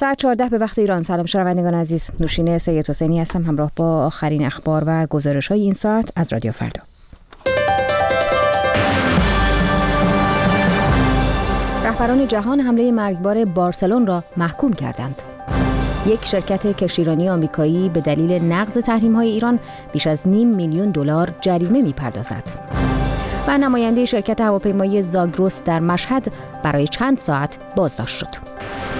ساعت 14 به وقت ایران. سلام شنوندگان عزیز، نوشین سید حسینی هستم همراه با آخرین اخبار و گزارش‌های این ساعت از رادیو فردا. رهبران جهان حمله مرگبار بارسلون را محکوم کردند. یک شرکت کشتیرانی آمریکایی به دلیل نقض تحریم‌های ایران بیش از $500,000 جریمه می‌پردازد. و نماینده شرکت هواپیمایی زاگرس در مشهد برای چند ساعت بازداشت شد.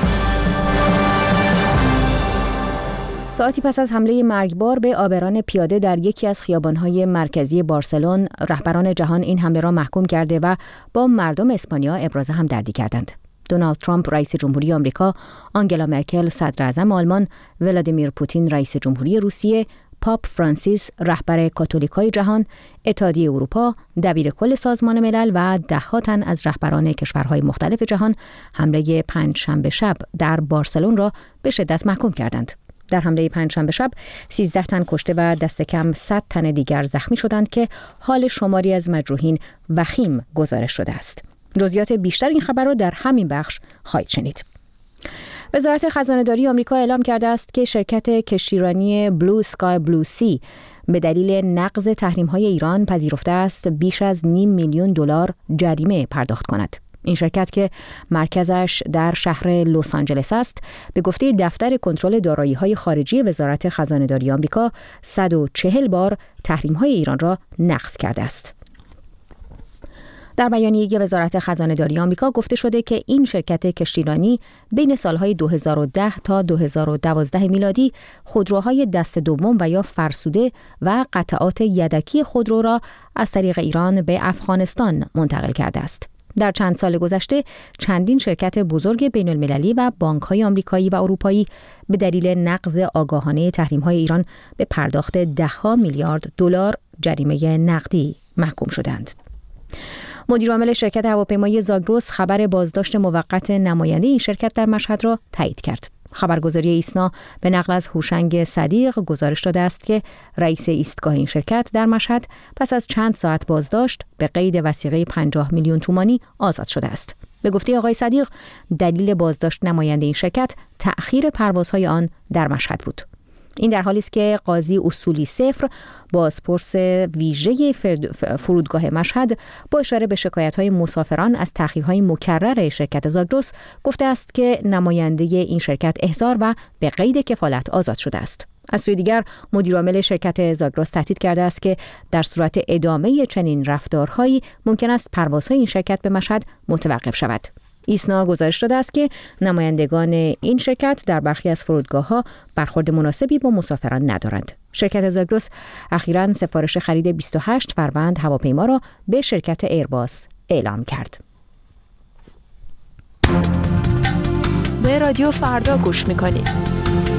ساعتی پس از حمله مرگبار به عابران پیاده در یکی از خیابان‌های مرکزی بارسلون، رهبران جهان این حمله را محکوم کرده و با مردم اسپانیا ابراز همدردی کردند. دونالد ترامپ رئیس جمهوری آمریکا، آنگلا مرکل صدر اعظم آلمان، ولادیمیر پوتین رئیس جمهوری روسیه، پاپ فرانسیس رهبر کاتولیکای جهان، اتحادیه اروپا، دبیر کل سازمان ملل و ده‌ها تن از رهبران کشورهای مختلف جهان حمله پنجشنبه شب در بارسلون را به شدت محکوم کردند. در حمله پنجشنبه شب 13 تن کشته و دست کم 100 تن دیگر زخمی شدند که حال شماری از مجروحین وخیم گزارش شده است. جزئیات بیشتر این خبر را در همین بخش خواهید شنید. وزارت خزانه‌داری آمریکا اعلام کرده است که شرکت کشتیرانی بلو اسکای بلو سی به دلیل نقض تحریم‌های ایران پذیرفته است بیش از $500,000 جریمه پرداخت کند. این شرکت که مرکزش در شهر لس آنجلس است، به گفته دفتر کنترل دارایی‌های خارجی وزارت خزانه‌داری آمریکا 140 بار تحریم‌های ایران را نقض کرده است. در بیانیه وزارت خزانه‌داری آمریکا گفته شده که این شرکت کشتیرانی بین سالهای 2010 تا 2012 میلادی خودروهای دست دوم و یا فرسوده و قطعات یدکی خودرو را از طریق ایران به افغانستان منتقل کرده است. در چند سال گذشته چندین شرکت بزرگ بین المللی و بانک‌های آمریکایی و اروپایی به دلیل نقض آگاهانه تحریم‌های ایران به پرداخت $10 میلیارد جریمه نقدی محکوم شدند. مدیرعامل شرکت هواپیمایی زاگرس خبر بازداشت موقت نماینده این شرکت در مشهد را تایید کرد. خبرگزاری ایسنا به نقل از هوشنگ صدیق گزارش داده است که رئیس ایستگاه این شرکت در مشهد پس از چند ساعت بازداشت به قید وثیقه 50 میلیون تومانی آزاد شده است. به گفته آقای صدیق، دلیل بازداشت نماینده این شرکت تأخیر پروازهای آن در مشهد بود. این در حالی است که قاضی اصولی صفر بازپرس ویژه فرودگاه مشهد با اشاره به شکایت‌های مسافران از تأخیرهای مکرر شرکت زاگرس گفته است که نماینده این شرکت احضار و به قید کفالت آزاد شده است. از سوی دیگر مدیرعامل شرکت زاگرس تهدید کرده است که در صورت ادامه چنین رفتارهایی ممکن است پروازهای این شرکت به مشهد متوقف شود. ایسنا گزارش داده است که نمایندگان این شرکت در برخی از فرودگاه‌ها برخورد مناسبی با مسافران ندارند. شرکت زاگرس اخیراً سفارش خرید 28 فروند هواپیما را به شرکت ایرباس اعلام کرد. به رادیو فردا گوش می‌کنید.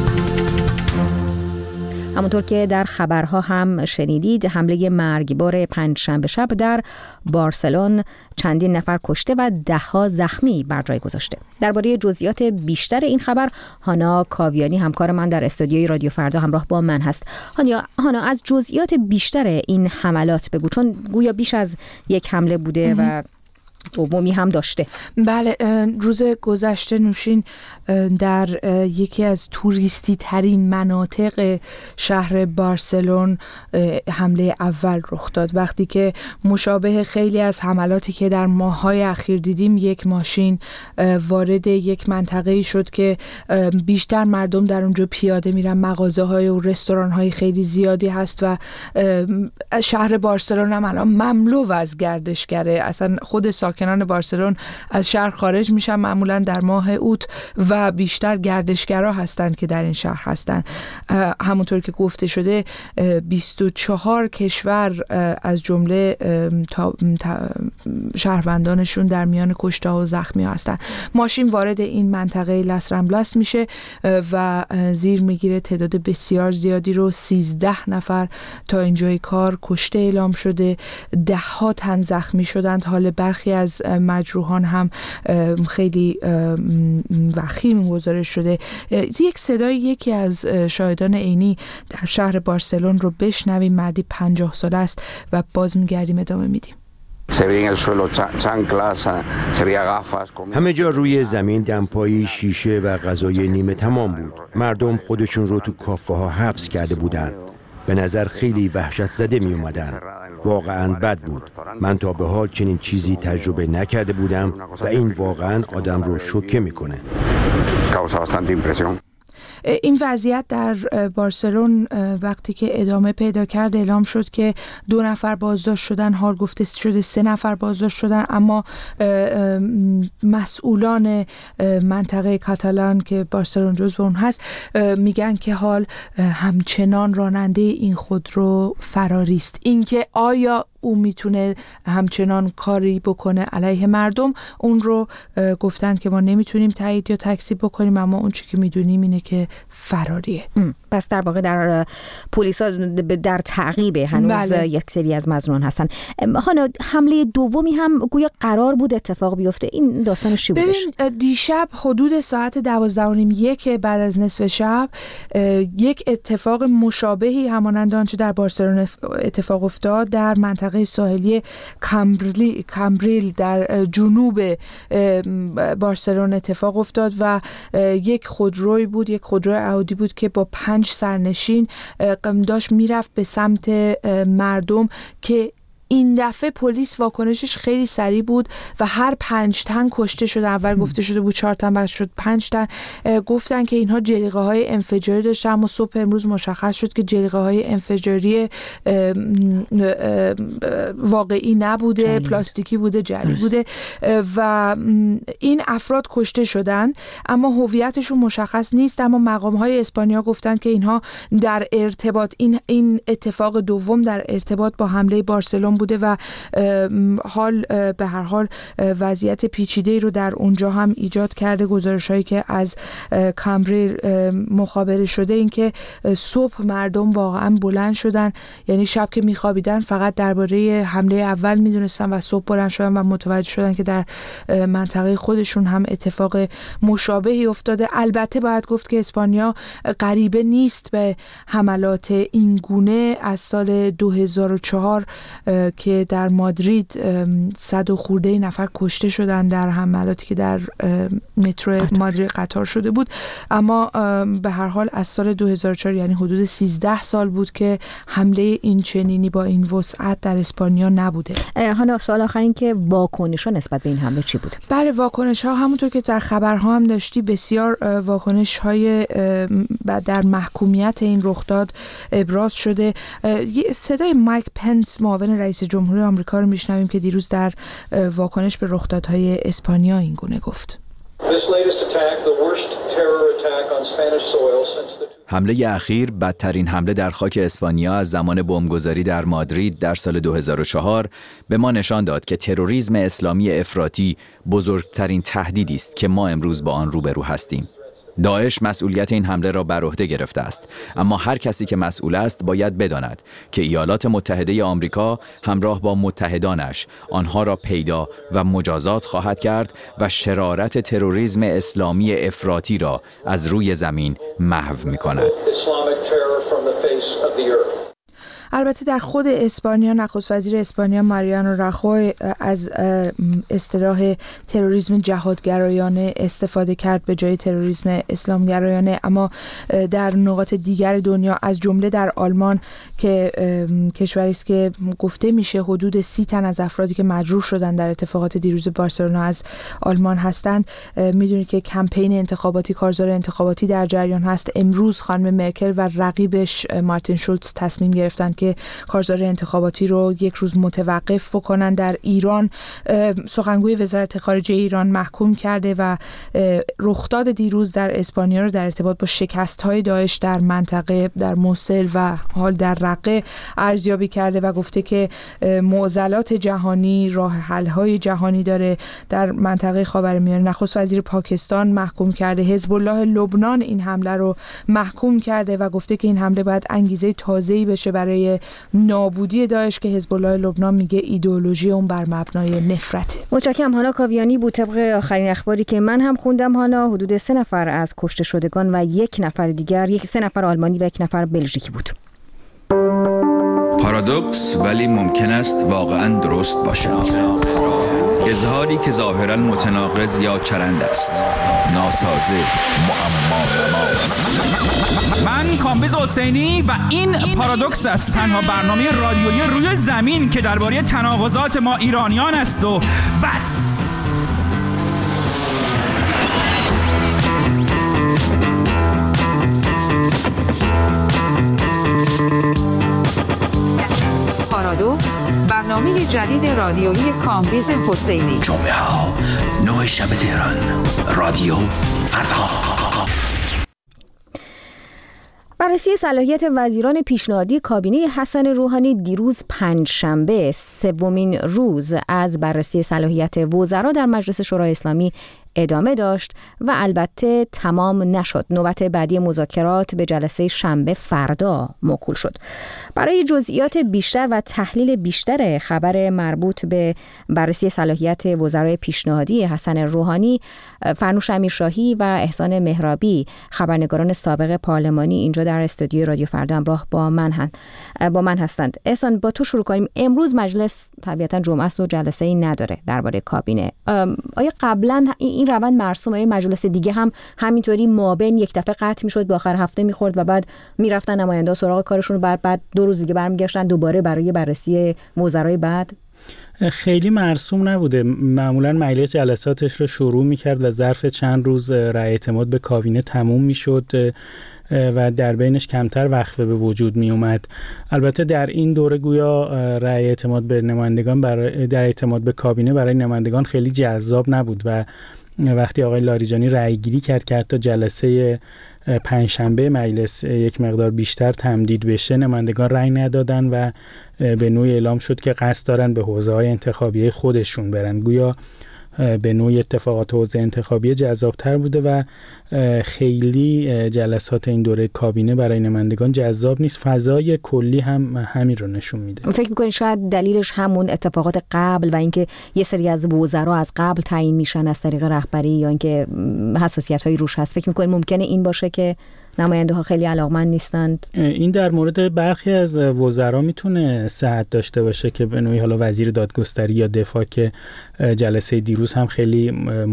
همونطور که در خبرها هم شنیدید، حمله مرگبار پنجشنبه شب در بارسلون چندین نفر کشته و ده‌ها زخمی بر جای گذاشته. درباره جزئیات بیشتر این خبر هانا کاویانی همکار من در استودیوی رادیو فردا همراه با من هست. هانا، از جزئیات بیشتر این حملات بگو، چون گویا بیش از یک حمله بوده و دومی هم داشته. بله، روز گذشته نوشین در یکی از توریستی ترین مناطق شهر بارسلون حمله اول رخ داد، وقتی که مشابه خیلی از حملاتی که در ماه‌های اخیر دیدیم، یک ماشین وارد یک منطقه‌ای شد که بیشتر مردم در اونجا پیاده میرن، مغازه‌های و رستوران‌های خیلی زیادی هست و شهر بارسلون هم الان مملو از گردشگره. اصلا خود ساکنان بارسلون از شهر خارج میشن معمولا در ماه اوت و بیشتر گردشگرها هستند که در این شهر هستند. همونطور که گفته شده 24 کشور از جمله شهروندانشون در میان کشته و زخمی هستند. ماشین وارد این منطقه لاس رامبلاس میشه و زیر میگیره تعداد بسیار زیادی رو. 13 نفر تا اینجای کار کشته اعلام شده، 10 تن زخمی شدند. حال برخی از مجروحان هم خیلی وخیم گزارش شده. یک صدای یکی از شاهدان عینی در شهر بارسلون رو بشنویم. مردی 50 ساله است و باز میگردیم ادامه میدیم. همه جا روی زمین دمپایی شیشه و غذای نیمه تمام بود. مردم خودشون رو تو کافه ها حبس کرده بودن. به نظر خیلی وحشت زده می اومدن. واقعا بد بود. من تا به حال چنین چیزی تجربه نکرده بودم و این واقعا آدم رو شوکه میکنه. این وضعیت در بارسلون وقتی که ادامه پیدا کرد اعلام شد که 2 نفر بازداشت شدن، حال گفته شده 3 نفر بازداشت شدن، اما مسئولان منطقه کاتالان که بارسلون جزو اون هست میگن که حال همچنان راننده این خودرو فراری است. اینکه آیا او میتونه همچنان کاری بکنه علیه مردم، اون رو گفتن که ما نمیتونیم تایید یا تکذیب بکنیم، اما اون چیزی که میدونیم اینه که فراریه. پس در واقع در پلیسا در تعقیب هنوز یک سری از مظنون هستن. حالا حمله دومی هم گویا قرار بود اتفاق بیفته. این داستانش چی بودش؟ ببین دیشب حدود ساعت 12:30 بعد از نصف شب یک اتفاق مشابهی همانند آنچه در بارسلون اتفاق افتاد در منطقه ساحلی کامبریل در جنوب بارسلون اتفاق افتاد و یک خودروی بود، یک خودروی اودی بود که با 5 سرنشین داشت میرفت به سمت مردم که این دفعه پلیس واکنشش خیلی سریع بود و هر 5 تن کشته شده. اول گفته شده بود 4 تن، بعد شد 5 تن. گفتن که اینها جلیقه های انفجاری داشتن، اما صبح امروز مشخص شد که جلیقه های انفجاری واقعی نبوده، پلاستیکی بوده، جعلی بوده و این افراد کشته شدن، اما هویتشون مشخص نیست. اما مقام های اسپانیا گفتن که اینها در ارتباط این اتفاق دوم در ارتباط با حمله بارسلون بوده و حال به هر حال وضعیت پیچیده‌ای رو در اونجا هم ایجاد کرده. گزارش‌هایی که از کامبریل مخابره شده این که صبح مردم واقعا بلند شدن، یعنی شب که میخوابیدن فقط درباره حمله اول میدونستن و صبح بلند شدن و متوجه شدن که در منطقه خودشون هم اتفاق مشابهی افتاده. البته باید گفت که اسپانیا غریبه نیست به حملات این گونه. از سال 2004 که در مادرید 100 و خورده نفر کشته شدن در حملاتی که در مترو مادرید قطار شده بود، اما به هر حال از سال 2004 یعنی حدود 13 سال بود که حمله این چنینی با این وسعت در اسپانیا نبوده. حالا سوال آخر این که واکنش‌ها نسبت به این حمله چی بود؟ بله، واکنش‌ها همونطور که در خبرها هم داشتی بسیار واکنش‌های در محکومیت این رخداد ابراز شده. صدای مایک پنس معاون رئیس جمهور آمریکا رو میشنویم که دیروز در واکنش به رخدادهای اسپانیا این گونه گفت: حمله اخیر بدترین حمله در خاک اسپانیا از زمان بمبگذاری در مادرید در سال 2004 به ما نشان داد که تروریسم اسلامی افراطی بزرگترین تهدیدی است که ما امروز با آن روبرو هستیم. داعش مسئولیت این حمله را بر عهده گرفته است، اما هر کسی که مسئول است باید بداند که ایالات متحده آمریکا همراه با متحدانش آنها را پیدا و مجازات خواهد کرد و شرارت تروریسم اسلامی افراطی را از روی زمین محو می‌کند. البته در خود اسپانیا نخست وزیر اسپانیا ماریانو راخوی از اصطلاح تروریسم جهادگرایانه استفاده کرد به جای تروریسم اسلامگرایانه، اما در نقاط دیگر دنیا از جمله در آلمان که کشوری است که گفته میشه حدود 30 تن از افرادی که مجروح شدن در اتفاقات دیروز بارسلونا از آلمان هستند. میدونید که کمپین انتخاباتی، کارزار انتخاباتی در جریان هست. امروز خانم مرکل و رقیبش مارتین شولز تصمیم گرفتند که کارزار انتخاباتی رو یک روز متوقف بکنن. در ایران سخنگوی وزارت خارجه ایران محکوم کرده و رخداد دیروز در اسپانیا رو در ارتباط با شکست‌های داعش در منطقه در موصل و حال در رقه ارزیابی کرده و گفته که معضلات جهانی راه حل‌های جهانی داره در منطقه خاورمیانه. نخست وزیر پاکستان محکوم کرده. حزب الله لبنان این حمله رو محکوم کرده و گفته که این حمله باید انگیزه تازه‌ای بشه برای نابودی داعش که حزب الله لبنان میگه ایدئولوژی اون بر مبنای نفرته. متشکرم. هانا کاویانی بود. طبق آخرین اخباری که من هم خوندم هانا حدود 3 نفر از کشته شدگان و 1 نفر دیگر 3 نفر آلمانی و 1 نفر بلژیکی بود. پارادوکس ولی ممکن است واقعاً درست باشد. اظهاری که ظاهراً متناقض یا چرند است. ناسازه، معما. من کامبیز حسینی و این پارادوکس است، تنها برنامه رادیویی روی زمین که درباره تناقضات ما ایرانیان است و بس. پارادوکس، برنامه جدید رادیویی کامبیز حسینی. جمعه ها 9 شب تهران، رادیو فردا. بررسی صلاحیت وزیران پیشنهادی کابینه حسن روحانی دیروز پنجشنبه، سومین روز از بررسی صلاحیت وزرا در مجلس شورای اسلامی ادامه داشت و البته تمام نشد. نوبت بعدی مذاکرات به جلسه شنبه فردا موکول شد. برای جزئیات بیشتر و تحلیل بیشتر خبر مربوط به بررسی صلاحیت وزرای پیشنهادی حسن روحانی، فرنوش امیرشاهی و احسان مهرابی، خبرنگاران سابق پارلمانی، اینجا در استودیو رادیو فردا همراه با من هستند. احسان، با تو شروع کنیم. امروز مجلس طبیعتا جمعه است و جلسه‌ای نداره درباره کابینه. آیا قبلا این روند مرسومه؟ مجلس دیگه هم همینطوری مابین یک دفعه قطع میشد، به آخر هفته میخورد و بعد میرفتن نماینده‌ها سراغ کارشون، بعد 2 روز دیگه برمیگشتن دوباره برای بررسی وزرای بعد؟ خیلی مرسوم نبوده. معمولا مجلس جلساتش رو شروع میکرد و ظرف چند روز رأی اعتماد به کابینه تموم میشد و در بینش کمتر وقفه به وجود می اومد. البته در این دوره گویا رأی اعتماد به نمایندگان در اعتماد به کابینه برای نمایندگان خیلی جذاب نبود و وقتی آقای لاریجانی رأی گیری کرد تا جلسه پنجشنبه مجلس یک مقدار بیشتر تمدید بشه، نمایندگان رأی ندادن و به نوعی اعلام شد که قصد دارن به حوزه‌های انتخابی خودشون برن. گویا به نوعی اتفاقات حوزه انتخابی جذابتر بوده و خیلی جلسات این دوره کابینه برای نمایندگان جذاب نیست. فضای کلی هم همین رو نشون میده. فکر می‌کنی شاید دلیلش همون اتفاقات قبل و اینکه یه سری از وزرا از قبل تعیین میشن از طریق رهبری یا اینکه حساسیت‌هایی روش هست؟ فکر می‌کنی ممکنه این باشه که نماینده ها خیلی علاقمند نیستند؟ این در مورد برخی از وزرا میتونه صحت داشته باشه که به نوعی حالا وزیر دادگستری یا دفاع که جلسه دیروز هم خیلی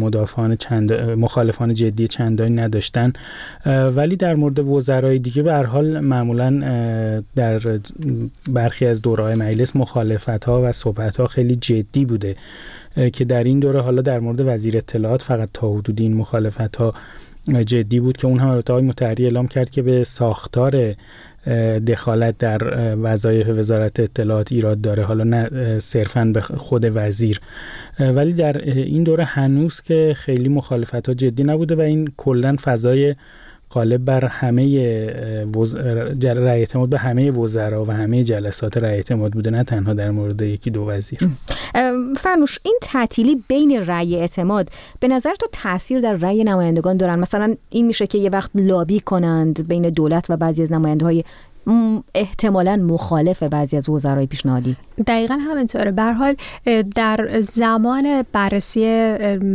مخالفان جدی چندانی نداشتن، ولی در مورد وزرای دیگه به هر حال معمولا در برخی از دوره‌های مجلس مخالفت‌ها و صحبت‌ها خیلی جدی بوده که در این دوره حالا در مورد وزیر اطلاعات فقط تا حدودی این مخالفت‌ها جدی بود که اون هم البته آقای مطهری اعلام کرد که به ساختار دخالت در وظایف وزارت اطلاعات ایراد داره، حالا نه صرفاً به خود وزیر. ولی در این دوره هنوز که خیلی مخالفت‌ها جدی نبوده و این کلاً فضای غالب بر همه رأی اعتماد به همه وزرا و همه جلسات رأی اعتماد بوده، نه تنها در مورد یکی دو وزیر. فرنوش، این تعطیلی بین رأی اعتماد به نظر تو تأثیر در رأی نمایندگان دارن؟ مثلا این میشه که یه وقت لابی کنند بین دولت و بعضی از نماینده‌های احتمالاً مخالف بعضی از وزرای پیشنهادی؟ دقیقاً همینطوره. به هر حال در زمان بررسی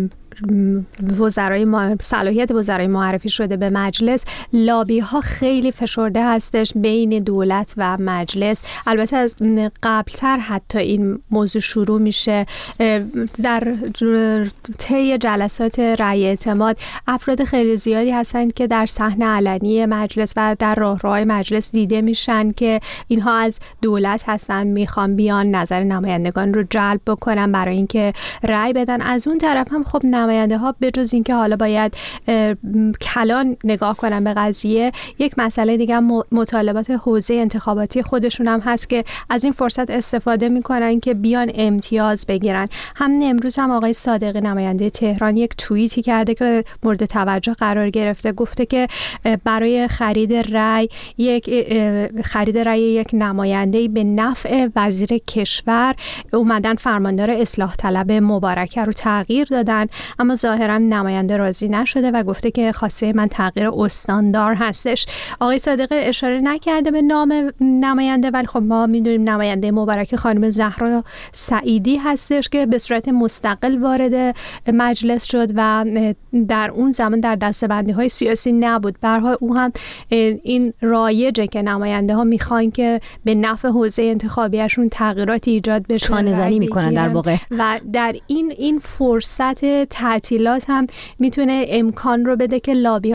صلاحیت وزرای معرفی شده به مجلس، لابی ها خیلی فشرده هستش بین دولت و مجلس. البته از قبلتر حتی این موضوع شروع میشه. در طی جلسات رأی اعتماد افراد خیلی زیادی هستند که در صحنه علنی مجلس و در راهروهای مجلس دیده میشن که اینها از دولت هستن، میخوان بیان نظر نمایندگان رو جلب بکنن برای اینکه رأی بدن. از اون طرف هم خب نماینده ها به جز اینکه حالا باید کلان نگاه کنن به قضیه، یک مسئله دیگه مطالبات حوزه انتخاباتی خودشون هم هست که از این فرصت استفاده میکنن که بیان امتیاز بگیرن. همین امروز هم آقای صادقی نماینده تهران یک توییتی کرده که مورد توجه قرار گرفته. گفته که برای خرید رأی یک نماینده به نفع وزیر کشور اومدن فرماندار اصلاح طلب مبارکه رو تغییر دادن. اما ظاهرا نماینده راضی نشده و گفته که خواسته من تغییر استاندار هستش. آقای صادقی اشاره نکرده به نام نماینده، ولی خب ما میدونیم نماینده مبارک خانم زهرا سعیدی هستش که به صورت مستقل وارد مجلس شد و در اون زمان در دسته‌بندی‌های سیاسی نبود. به هر حال او هم این رایجه که نماینده ها میخوان که به نفع حوزه انتخابیشون تغییراتی ایجاد بشه، چانه زنی میکنن در واقع، و در این فرصت تعطیلات هم میتونه امکان رو بده که لابی